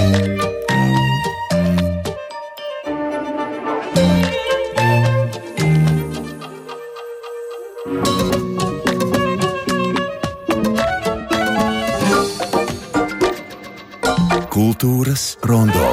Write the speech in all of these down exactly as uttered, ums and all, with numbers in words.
Kultūras rondo.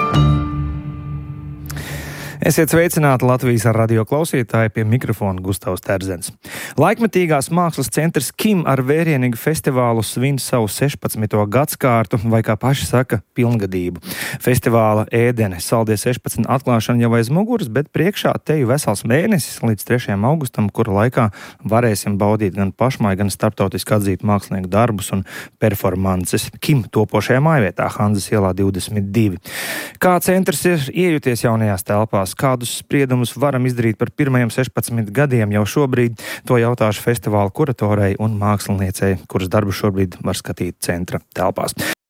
Esiet sveicināti Latvijas radio klausītāji, pie mikrofona Gustavs Terzens. Laikmetīgās mākslas centrs Kim ar vērienīgu festivālu svin savu sešpadsmito gadskārtu, vai kā paši saka, pilngadību. Festivāla Ēdene saldie sešpadsmit atklāšana jau aiz muguras, bet priekšā teju vesels mēnesis līdz trešajam augustam, kura laikā varēsim baudīt gan pašmāju, gan starptautiski atzītu mākslinieku darbus un performances Kim topošajā mājvietā Hanzas ielā divdesmit divi. Kā centrs ir iejuties jaunajās telpās? Kādus spriedumus varam izdarīt par pirmajiem sešpadsmit gadiem jau šobrīd, to jautāšu festivāla kuratorei un māksliniecei, kuras darbu šobrīd var skatīt centra telpās.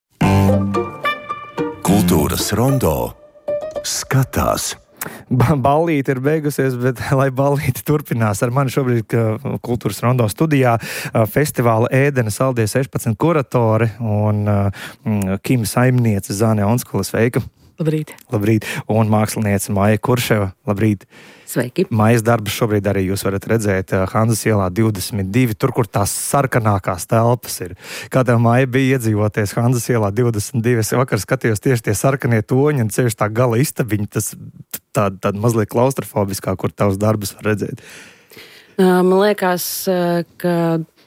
Kultūras rondo skatās. Ballīte ir beigusies, bet lai ballīte turpinās, ar mani šobrīd Kultūras rondo studijā festivāla Ēdene saldie sešpadsmit kuratore un uh, Kim saimniece Zāne Onskule. Sveika! Labrīt. Labrīt. Un māksliniece Maija Kurševa. Labrīt. Sveiki. Maijas darbus šobrīd arī jūs varat redzēt Hanzas ielā divdesmit divi, tur, kur tās sarkanākās telpas ir. Kā tev, Maija, bija iedzīvoties Hanzas ielā divdesmit divi? Es vakar skatījos tieši tie sarkanie toņi un ceļš tā gala istabiņa, tas tāda, tāda mazliet klaustrofobiskā, kur tavus darbus var redzēt. Man liekas, ka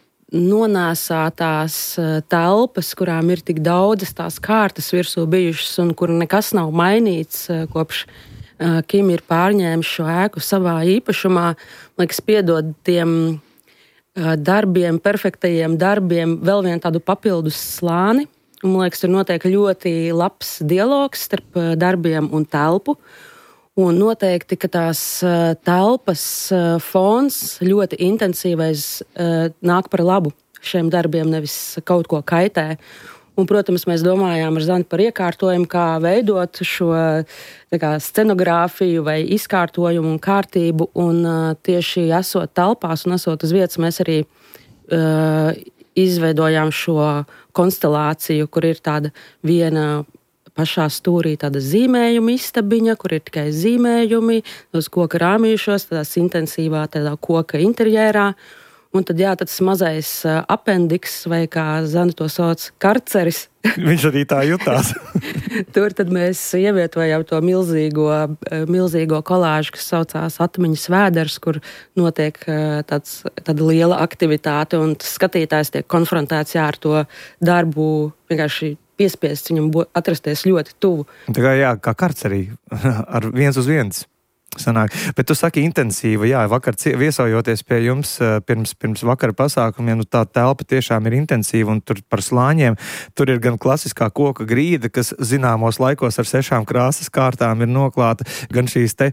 nonāsātās telpas, kurām ir tik daudzas tās kārtas virsū bijušas un kur nekas nav mainīts kopš Kim ir pārņēmis šo ēku savā īpašumā, liekas, piedod tiem darbiem, perfektajiem darbiem vēl vienu tādu papildus slāni. Un, man liekas, tur notiek ļoti labs dialogs starp darbiem un telpu. Un noteikti, ka tās telpas fons ļoti intensīvais nāk par labu šiem darbiem, nevis kaut ko kaitē. Un, protams, mēs domājām ar Zani par iekārtojumu, kā veidot šo kā, scenogrāfiju vai izkārtojumu un kārtību. Un tieši esot telpās un esot uz vietas, mēs arī uh, izveidojām šo konstelāciju, kur ir tāda viena pašā stūrī tāda zīmējuma istabiņa, kur ir tikai zīmējumi uz koka rāmīšos, tādās intensīvā tādā koka interjērā. Un tad, jā, tāds mazais apendiks, vai kā Zana to sauc, karceris. Viņš arī tā jutās. Tur tad mēs ievietojam to milzīgo, milzīgo kolāžu, kas saucās Atmiņas vēders, kur notiek tāds, tāda liela aktivitāte, un skatītājs tiek konfrontēts jā, ar to darbu vienkārši piespiests viņam atrasties ļoti tuvu. Tā kā jā, kā karcerī, ar viens uz viens sanāk. Bet tu saki intensīva, jā, vakar viesojoties pie jums pirms, pirms vakara pasākumiem, nu tā telpa tiešām ir intensīva un tur par slāņiem, tur ir gan klasiskā koka grīda, kas zināmos laikos ar sešām krāsas kārtām ir noklāta, gan šīs te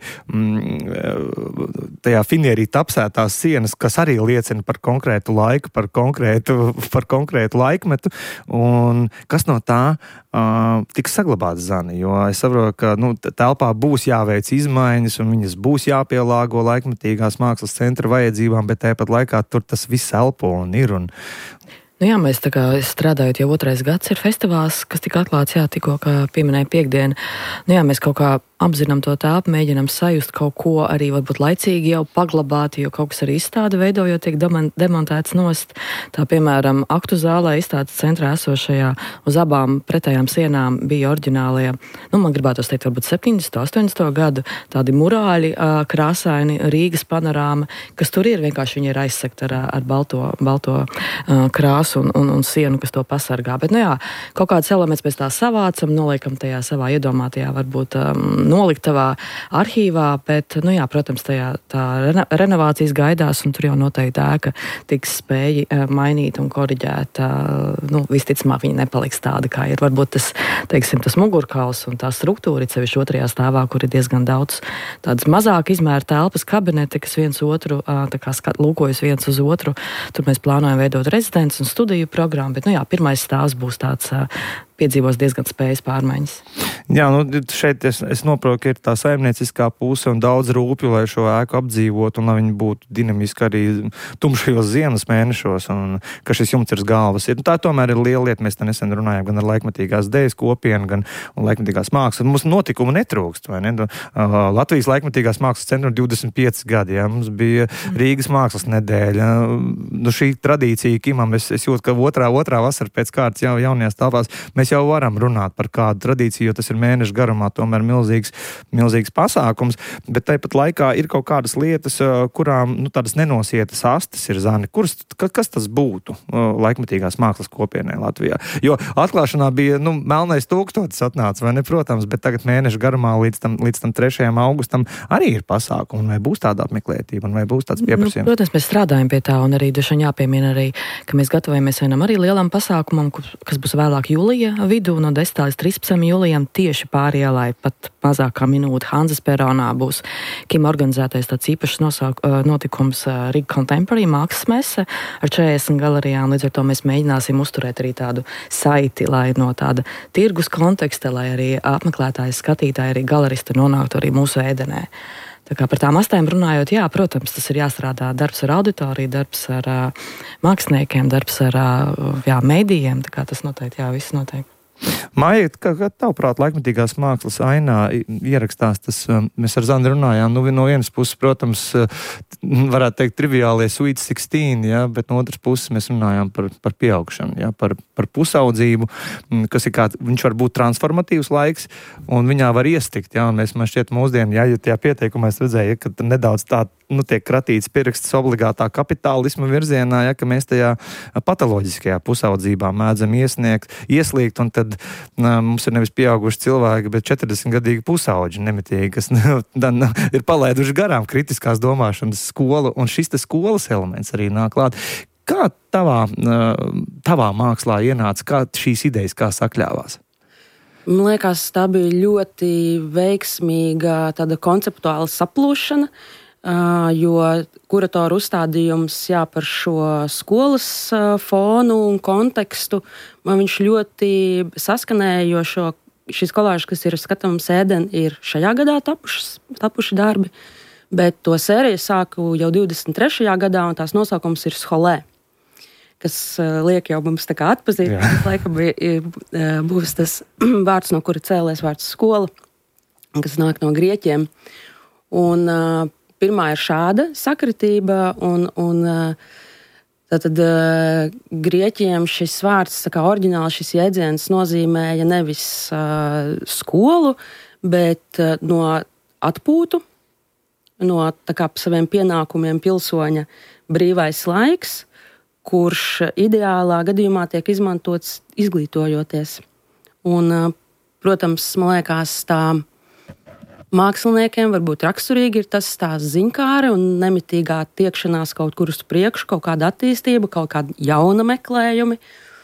mm, tajā finierī tapsētās sienas, kas arī liecina par konkrētu laiku, par konkrētu, par konkrētu laikmetu, un kas no tā uh, tiks saglabāts, Zani, jo es saprotu, ka nu, telpā būs jāveic izmaiņas un viņas būs jāpielāgo laikmetīgās mākslas centra vajadzībām, bet tāpat laikā tur tas viss elpo un ir. Un... Nu jā, mēs tā kā strādājot jau otrais gads ir festivāls, kas tika atklāts, jā, tikko, kā pieminēja piekdienu. Nu jā, mēs kaut kā apzinām to telpu, mēģinām sajust kaut ko arī varbūt laicīgi jau paglabāt, jo kaut kas arī izstāde veidojot tiek demontēts nost. Tā, piemēram, aktu zālē izstādes centrā esošajā uz abām pretējām sienām bija oriģinālie, nu, man gribētos teikt, varbūt septiņdesmito, astoņdesmito gadu, tādi murāļi, krāsaini, Rīgas panorāma, kas tur ir, vienkārši viņi ir aizsegti ar, ar balto, balto krāsu un, un, un sienu, kas to pasargā. Bet, nu jā, kaut kāds elements pēc tā savācam, noliekam tajā savā iedomātajā, varbūt um, noliktavā arhīvā, bet, nu jā, protams, tajā tā reno, renovācijas gaidās, un tur jau noteikti ēka tiks spēji uh, mainīt un koriģēt. Uh, nu, visticamāk, viņa nepaliks tāda, kā ir. Varbūt tas, teiksim, tas mugurkauls un tā struktūra, sevišķi otrajā stāvā, kur ir diezgan daudz tādas mazāk izmēra telpas kabineti, kas viens otru, uh, tā kā skat, lūkojas viens uz otru. Tur mēs plānojam veidot rezidents un studiju programmu, bet, nu jā, pirmais stāvs būs tāds uh, piedzīvos diezgan spējas pārmaiņas. Jā, nu, šeit es, es noprotu, ka ir tā saimnieciskā puse un daudz rūpju, lai šo ēku apdzīvot un lai viņi būtu dinamiski arī tumšajos ziemas mēnešos un ka šis jumts ir uz galvas. Ir, tā tomēr ir liela lieta. Mēs te nesen runājām gan ar laikmetīgās dēļas kopienu, gan laikmetīgās mākslas. Mums notikumu netrūkst, vai ne? Latvijas laikmetīgās mākslas centrum divdesmit pieci gadi, jā. Mums bija Rīgas mākslas nedēļa. Nu, šī tradīcija Kimam, es, es jūtu, ka otrā, otrā vasara pēc kārtas jau jaunajās telpās mēs jau varam runāt par kādu tradīciju, jo tas ir mēnešu garumā tomēr milzīgs, milzīgs pasākums, bet tāpat laikā ir kaut kādas lietas, kurām nu, tādas nenosietas astes ir zani. Kuras, kas tas būtu laikmetīgās mākslas kopienai Latvijā? Jo atklāšanā bija, nu, melnais tūkstotis atnāca, vai ne, protams, bet tagad mēnešu garumā līdz tam, līdz tam trešajam augustam arī ir pasākumi, un vai būs tāda apmeklētība, un vai būs tāds pieprasījums? Nu, protams, mēs strādājam pie tā, un arī droši vien jāpiemina arī, ka mēs gatavojamies vienam arī lielam pasākumam, kas būs vēlāk jūlija vidū, no desmitā līdz trīspadsmitajam jūlijam, tieši pāri ielai, pat mazākā minūte Hanzas peronā būs Kim organizētais tāds īpašs nosauk, notikums Riga Contemporary mākslas mese ar četrdesmit galerijām. Līdz ar to mēs mēģināsim uzturēt arī tādu saiti, lai no tāda tirgus konteksta, lai arī apmeklētāji, skatītāji, arī galeristi nonāktu arī mūsu ēdenē. Tā kā par tām astēm runājot, jā, protams, tas ir jāstrādā darbs ar auditoriju, darbs ar uh, māksliniekiem, darbs ar uh, jā, mēdījiem, tā kā tas noteikti, jā, viss noteikti. Maija, kā, kā tavuprāt laikmetīgās mākslas ainā ierakstās tas, mēs ar Zandi runājām, nu no vienas puses, protams, varētu teikt triviālie Sweet sixteen, ja, bet no otras puses mēs runājām par, par pieaugšanu, ja, par, par pusaudzību, kas ir kā, viņš var būt transformatīvs laiks, un viņā var iestikt, ja, un mēs man šķiet mūsdienu, ja, ja tajā pieteikumā es redzēju, ka nedaudz tā, nu, tiek kratīts pierakstas obligātā kapitālisma virzienā, ja, ka mēs tajā patoloģiskajā pusaudzībā mēdzam iesniegt, ieslīgt, un tad nā, mums ir nevis pieauguši cilvēki, bet četrdesmitgadīgi pusauģi nemitīgi, kas nā, ir palaiduši garām kritiskās domāšanas skolu, un šis te skolas elements arī nāk klāt. Kā tavā, tavā mākslā ienāca, kā šīs idejas, kā sakļāvās? Man liekas, tā bija ļoti veiksmīga tāda konceptuāla saplūšana, Uh, jo kuratoru uzstādījums jā, par šo skolas uh, fonu un kontekstu, man viņš ļoti saskanēja, jo šo, šis kolāžs, kas ir skatāms ēden, ir šajā gadā tapušas, tapuši darbi, bet to sēriju sāku jau divdesmit trešajā gadā, un tās nosaukums ir Scholē, kas uh, liek jau mums tā kā atpazīt, laika bija, uh, būs tas vārds, no kura cēlies vārds skola, kas nāk no grieķiem. Un uh, pirmā ir šāda sakritība, un, un tātad grieķiem šis vārds, tā kā oriģināli šis jēdziens nozīmēja nevis uh, skolu, bet uh, no atpūtu, no tā kā saviem pienākumiem pilsoņa brīvais laiks, kurš ideālā gadījumā tiek izmantots izglītojoties. Un, uh, protams, man liekas, tā māksliniekiem varbūt raksturīgi ir tas tās ziņkāre un nemitīgā tiekšanās kaut kur uz priekšu, kaut kāda attīstība, kaut kāda jauna meklējumi.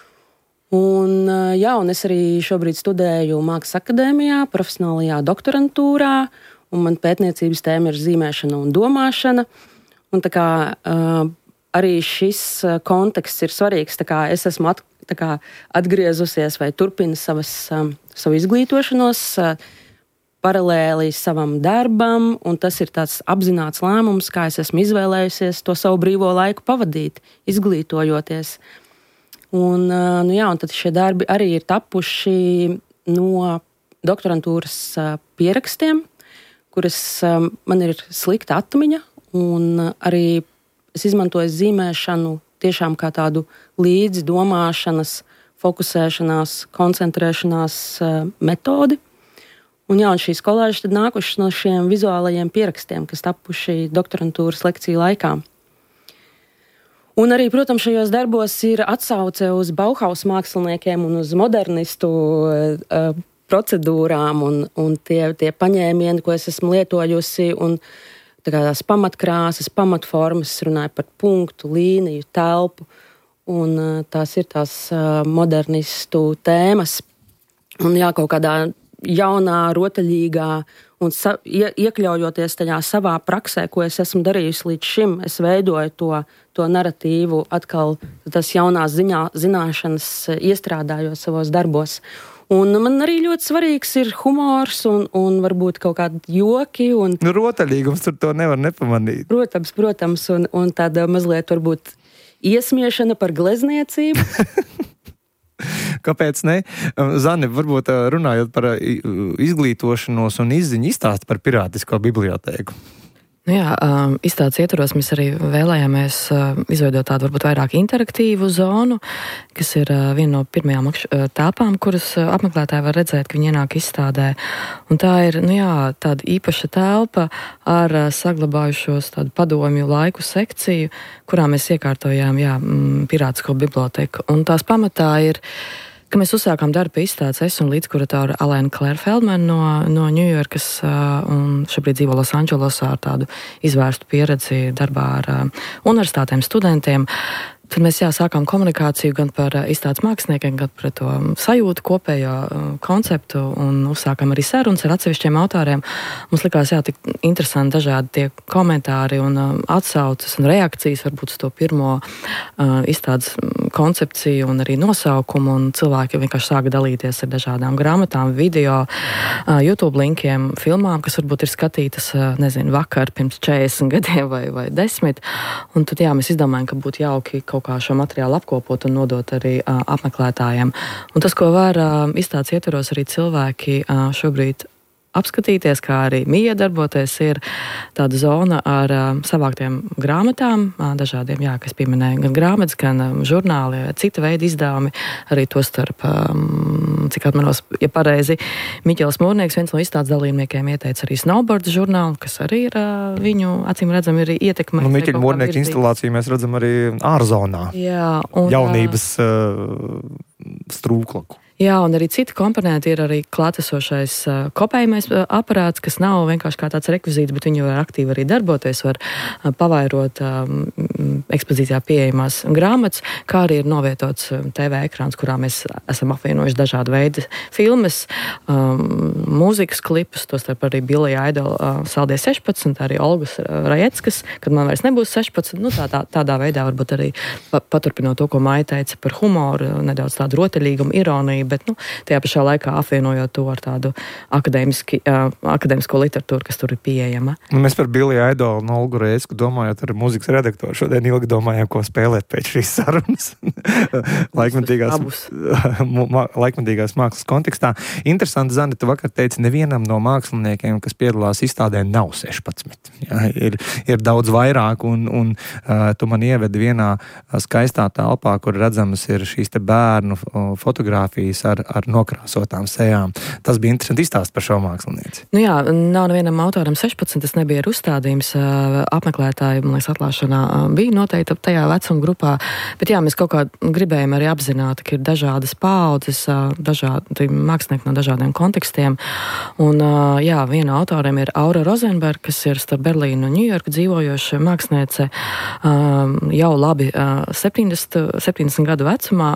Un, jā, un es arī šobrīd studēju Mākslas akadēmijā, profesionālajā doktorantūrā, un man pētniecības tēma ir zīmēšana un domāšana. Un tā kā arī šis konteksts ir svarīgs, tā kā es esmu at, tā kā atgriezusies vai turpinu savas, savu izglītošanos, paralēli savam darbam, un tas ir tāds apzināts lēmums, kā es esmu izvēlējusies to savu brīvo laiku pavadīt, izglītojoties. Un, nu jā, un tad šie darbi arī ir tapuši no doktorantūras pierakstiem, kuras man ir slikta atmiņa, un arī es izmantoju zīmēšanu tiešām kā tādu līdzdomāšanas, fokusēšanās, koncentrēšanās metodi. Un, jā, un šīs kolāžas tad nākušas no šiem vizuālajiem pierakstiem, kas tapuši doktorantūras lekciju laikā. Un arī, protams, šajos darbos ir atsauce uz Bauhaus māksliniekiem un uz modernistu uh, procedūrām un, un tie, tie paņēmieni, ko es esmu lietojusi, un tā kā tās pamatkrāsas, pamatformas, runāju par punktu, līniju, telpu, un uh, tās ir tās uh, modernistu tēmas. Un jā, kaut kādā jaunā, rotaļīgā un sa, ie, iekļaujoties tajā savā praksē, ko es esmu darījusi līdz šim, es veidoju to, to naratīvu atkal, tas jaunās ziņā, zināšanas iestrādājot savos darbos. Un man arī ļoti svarīgs ir humors un, un varbūt kaut kādi joki. Un, nu, rotaļīgums tur to nevar nepamanīt. Protams, protams, un, un tāda mazliet varbūt iesmiešana par glezniecību. Kāpēc ne? Zane, varbūt runājot par izglītošanos un izziņu, izstāst par pirātisko bibliotēku. Nu jā, um, izstādes ietvaros mēs arī vēlējāmies uh, izveidot tādu varbūt vairāk interaktīvu zonu, kas ir uh, viena no pirmajām makš, uh, tāpām, kuras uh, apmeklētāji var redzēt, ka viņi ienāk izstādē. Un tā ir, nu jā, tāda īpaša telpa ar uh, saglabājušos tādu padomju laiku sekciju, kurā mēs iekārtojām, jā, mm, pirātisko biblioteku. Un tās pamatā ir, ka mēs uzsākām darbu pie izstādes, es un līdzkuratora Alēna Klēra Feldmana no, no Ņujorkas uh, un šobrīd dzīvo Losandželosā ar tādu izvērstu pieredzi darbā ar uh, universitātēm, studentiem. Tad mēs jā, sākām komunikāciju gan par uh, izstādes māksliniekiem, gan par to sajūtu kopējo uh, konceptu un uzsākām arī sarunas ar atsevišķiem autoriem. Mums likās, jā, tik interesanti dažādi tie komentāri un uh, atsauces un reakcijas varbūt uz to pirmo uh, izstādes koncepciju un arī nosaukumu, un cilvēki vienkārši sāka dalīties ar dažādām grāmatām, video, uh, YouTube linkiem, filmām, kas varbūt ir skatītas, uh, nezinu, vakar pirms četrdesmit gadiem vai, vai desmit. Un tad, jā, mēs izdomājam, ka būtu jauki kaut kā šo materiālu apkopot un nodot arī uh, apmeklētājiem. Un tas, ko var uh, izstādes ietvaros arī cilvēki uh, šobrīd apskatīties, kā arī miedarboties, ir tāda zona ar uh, savāktiem grāmatām, uh, dažādiem, jā, kas pieminēja gan grāmatas, gan um, žurnāli, cita veida izdevumi, arī to starp, um, cik atmanos, ja pareizi, Miķels Mūrnieks, viens no izstādes dalībniekiem, ieteica arī snowboard žurnālu, kas arī ir uh, viņu, acīm redzam, ir ietekmē. Nu, Miķeļa Mūrnieka instalāciju mēs redzam arī ārzonā. Jā, un, jaunības uh, strūklaku. Jā, un arī citi komponenti ir arī klātesošais uh, kopējamais uh, aparāts, kas nav vienkārši kā tāds rekvizīts, bet viņi var aktīvi arī darboties, var uh, pavairot um, ekspozīcijā pieejamās grāmatas, kā arī ir novietots um, T V ekrāns, kurā mēs esam apvienojuši dažādu veidu filmas, um, mūzikas klipus, tostarp arī Billie Idol uh, Saldie sešpadsmit, arī Olgas Rajeckas, kad man vairs nebūs sešpadsmit, nu tā, tā, tādā veidā varbūt arī pa, paturpinot to, ko Maija teica par humoru, nedaudz tādu rotaļīgumu, ironiju, bet nu, tajā pašā laikā apvienojot to ar tādu akadēmiski, uh, akadēmisko literatūru, kas tur ir pieejama. Nu, mēs par Billie Idol un Olgu Rēcku domājot ar mūzikas redaktoru šodien ilgi domājām, ko spēlēt pēc šīs sarunas. laikmatīgās, laikmatīgās mākslas kontekstā. Interesanti, Zane, tu vakar teici, nevienam no māksliniekiem, kas piedalās izstādē, nav sešpadsmit. Jā, ir, ir daudz vairāk, un, un uh, tu man ievedi vienā skaistā telpā, kur redzamas ir šīs te bērnu fotogrāfijas ar, ar nokrāsotām sejām. Tas bija interesanti izstāst par šo mākslinieci. Nu jā, nav nevienam autoram sešpadsmit, tas nebija ar uzstādījums. Apmeklētāji, man liekas, atklāšanā bija noteikti tajā vecuma grupā, bet jā, mēs kaut kā gribējām arī apzināt, ka ir dažādas paaudzes, dažādi mākslinieki no dažādiem kontekstiem. Un jā, viena autoriem ir Aura Rozenberg, kas ir starp Berlīnu un Ņujorku dzīvojoša māksliniece, jau labi septiņdesmit, septiņdesmit gadu vecumā,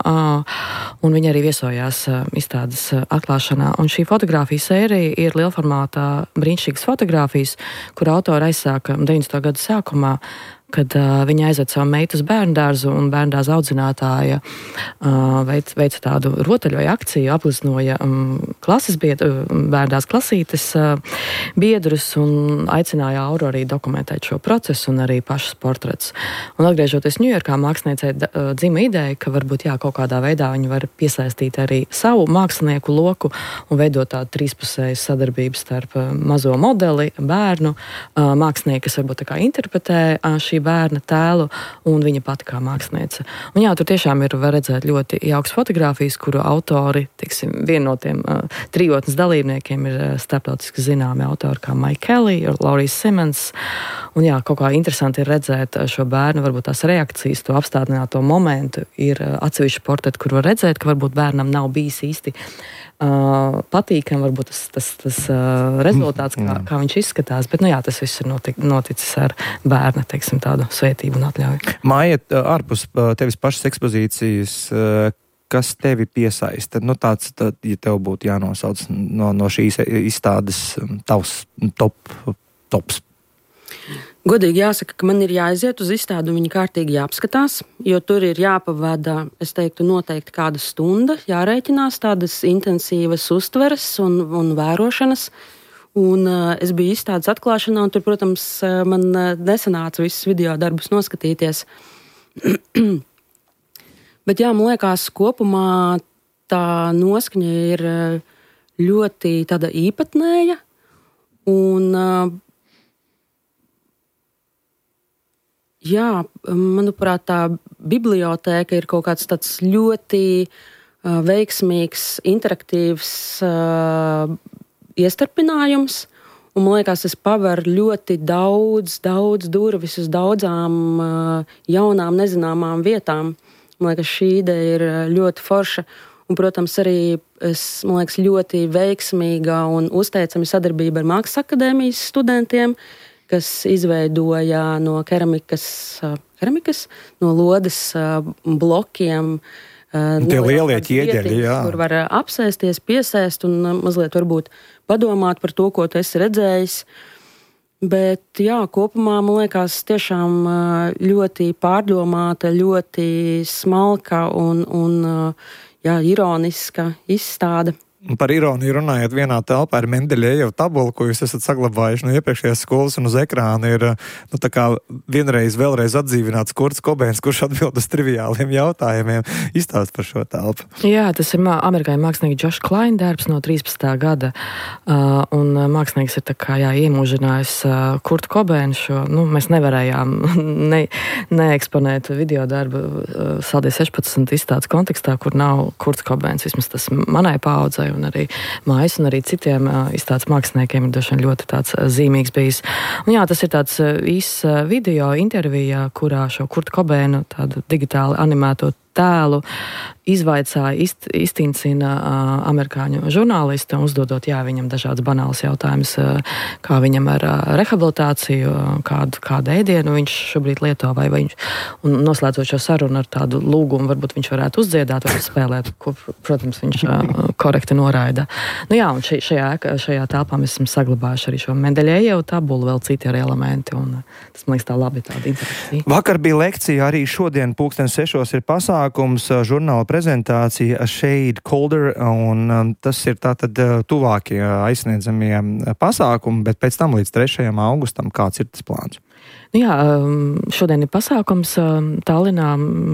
un viņa arī viesojās izstādes atklāšanā. Un šī fotogrāfija sērija ir lielformātā brīnišķīgas fotogrāfijas, kur autori aizsāka deviņdesmito gadu sākumā, kad uh, viņa aizved savu meitu uz bērndārzu, un bērndārza audzinātāja uh, veic, veica tādu rotaļoju akciju, apgleznoja um, klases biedru, bērndārza klasītes uh, biedrus un aicināja Auru arī dokumentēt šo procesu un arī pašas portrets. Un atgriežoties Ņujorkā, māksliniecei uh, dzima ideja, ka varbūt jā, kaut kādā veidā viņi var piesaistīt arī savu mākslinieku loku un veidot tādu trīspusēju sadarbību starp uh, mazo modeli, bērnu, uh, mākslinieku, kas varbūt tā kā interpretē uh, šī bērna tēlu un viņa pati kā māksliniece. Un jā, tur tiešām ir, var redzēt, ļoti jauks fotogrāfijas, kuru autori, teiksim, viena no tiem uh, trijotnes dalībniekiem ir uh, starptautiski zināmi autori kā Mike Kelly, Laurie Simmons. Un jā, kaut kā interesanti ir redzēt šo bērnu, varbūt tās reakcijas, to apstādināto momentu. Ir uh, atsevišķi portreti, kur var redzēt, ka varbūt bērnam nav bijis īsti Uh, patīkam, varbūt tas, tas, tas uh, rezultāts, kā, kā viņš izskatās, bet, nu jā, tas viss ir notic, noticis ar bērna, teiksim, tādu svētību un atļauju. Maija, ārpus tevis pašas ekspozīcijas, kas tevi piesaista? Nu, tāds, tad, ja tev būtu jānosauc no, no šīs izstādes tavs top, tops. Godīgi jāsaka, ka man ir jāaiziet uz izstādi un viņi kārtīgi jāapskatās, jo tur ir jāpavada, es teiktu, noteikti kāda stunda, jārēķinās tādas intensīvas uztveres un, un vērošanas. Un uh, es biju izstādes atklāšanā, un tur, protams, uh, man uh, nesanāca visus video darbus noskatīties. Bet jā, man liekas, kopumā tā noskaņa ir ļoti tāda īpatnēja, un uh, jā, manuprāt, tā bibliotēka ir kaut kāds tāds ļoti uh, veiksmīgs, interaktīvs uh, iestarpinājums, un man liekas, tas paver ļoti daudz, daudz durvis uz daudzām uh, jaunām, nezināmām vietām. Man liekas, šī ideja ir ļoti forša, un, protams, arī es, man liekas, ļoti veiksmīga un uzteicama sadarbība ar Mākslas akadēmijas studentiem, kas izveidoja no keramikas, keramikas no lodes blokiem. Tie lielie ķieģeļi, jā. Kur var apsēsties, piesēst un mazliet varbūt padomāt par to, ko tu esi redzējis. Bet jā, kopumā, man liekas, tiešām ļoti pārdomāta, ļoti smalka un, un jā, ironiska izstāde. Par ironiju runājot, vienā telpā ir Mendeļejeva tabula, ko jūs esat saglabājuši no iepriekšējās skolas, un uz ekrāna ir, nu, tā kā vienreiz, vēlreiz atdzīvināts Kurts Kobēns, kurš atbild uz triviāliem jautājumiem. Izstāst par šo telpu. Jā, tas ir amerikāņu mākslinieks Josh Klein darbs no trīspadsmitā gada, uh, un mākslinieks ir tā kā, jā, iemūžinājis uh, Kurtu Kobēnu šo, nu, mēs nevarējām ne, neeksponēt video darbu uh, Saldie sešpadsmit izstādes kontekstā, kur nav Kurts Kobēns, vismaz tas manai paaudzei, un arī mājas, un arī citiem uh, izstādes māksliniekiem ir došana ļoti tāds uh, zīmīgs bijis. Un jā, tas ir tāds uh, īs uh, video intervija, kurā šo Kurtu Kobēnu tādu digitāli animēto tēlu izvaicāja, izt, iztincina uh, amerikāņu žurnālisti, uzdodot, jā, viņam dažādas banālas jautājumas, uh, kā viņam ar uh, rehabilitāciju, uh, kādu, kādu ēdienu viņš šobrīd lieto, vai viņš, un noslēdzot šo sarunu ar tādu lūgumu, varbūt viņš varētu uzdziedāt vai spēlēt, ko, protams, viņš uh, korekti noraida. Nu jā, un ši, šajā, šajā telpā mēs esam saglabājuši arī šo Mendeļejevu tabulu, vēl citi arī elementi, un uh, tas, man liekas, tā labi tāda interakcija. Vakar bija lekcija, arī šodien pulksten sešos ir pasākums, žurnāla prezentācija A Shade Colder, un um, tas ir tātad uh, tuvākie aizsniedzamie pasākumi, bet pēc tam līdz trešajam augustam kāds ir tas plāns? Nu jā, šodien ir pasākums Tallinā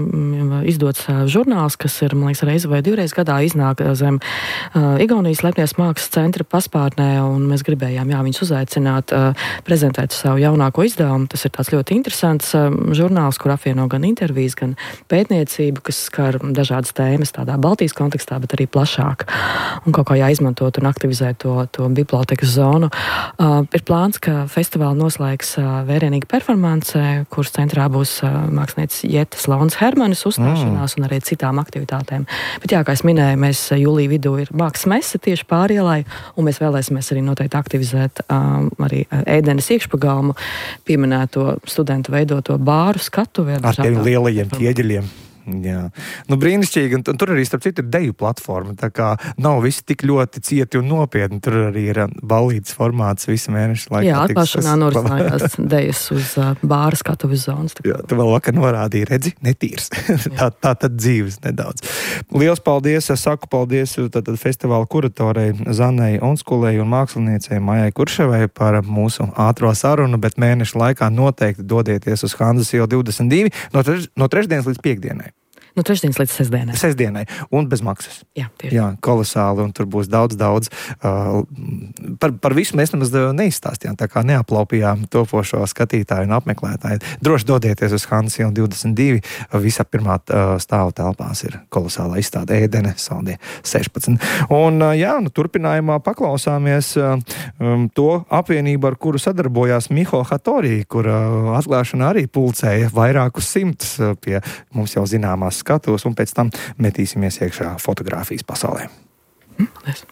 izdots žurnāls, kas ir, man liekas, reizi vai divreiz gadā iznāk zem uh, Igaunijas Lepnijas mākslas centra paspārnē, un mēs gribējām, jā, viņus uzaicināt, uh, prezentēt savu jaunāko izdevumu. Tas ir tāds ļoti interesants uh, žurnāls, kur apvieno gan intervijas, gan pētniecību, kas skar dažādas tēmas tādā Baltijas kontekstā, bet arī plašāk, un kaut kā jāizmantot un aktivizēt to, to bibliotekas zonu. Uh, ir plāns, ka festivālu noslēgs uh, vērienīgi performance, kuras centrā būs uh, mākslinieces Jetas Launas Hermanis uzstāšanās mm. un arī citām aktivitātēm. Bet jā, kā es minēju, mēs jūlija vidū ir mākslas mese tieši pārielai, un mēs vēlēsimies arī noteikti aktivizēt um, arī ēdenes iekšpagalmu, pieminēto studentu veidoto bāru skatuvi. Ar tiem lielajiem ķieģeļiem. Jā, nu brīnišķīgi, un, un tur arī starp citu ir deju platforma, tā kā nav viss tik ļoti cieti un nopietni, tur arī ir ballītes formāts visu mēnešu laikā. Jā, atklāšanā norisinājās dejas uz uh, bāra skatuves zonas. Jā, tu vēl vakar norādīji, redzi, netīrs. tā, tā tad dzīves nedaudz. Liels paldies, es saku paldies tātad festivāla kuratorei Zanai Onskulei un māksliniecei Maijai Kurševai par mūsu ātro sarunu, bet mēnešu laikā noteikti dodieties uz Hanzas ielu divdesmit divi no, treš, no trešdienas līdz piekdienai. No trešdienas līdz sestdienai. Sestdienai, un bez maksas. Jā, tieši. Jā, kolosāli, un tur būs daudz, daudz. Uh, par, par visu mēs nemaz neizstāstījām, tā kā neaplaupījām topošo skatītāju un apmeklētāju. Droši dodieties uz Hanzas ielu divdesmit divi, visā pirmā uh, stāvu telpās ir kolosālā izstāde ēdene, Saldie sešpadsmit. Un uh, jā, nu, turpinājumā paklausāmies uh, um, to apvienību, ar kuru sadarbojās Miho Hattori, kur uh, atklāšana arī pulcēja vairākus simtus uh, pie mums jau zināmās skatos, un pēc tam metīsimies iekšā fotogrāfijas pasaulē. Mm, paldies.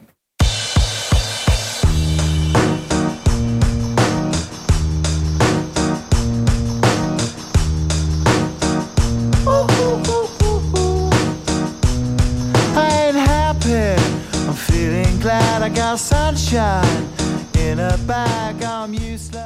I ain't happy. I'm feeling glad I got sunshine in a bag. I'm useless.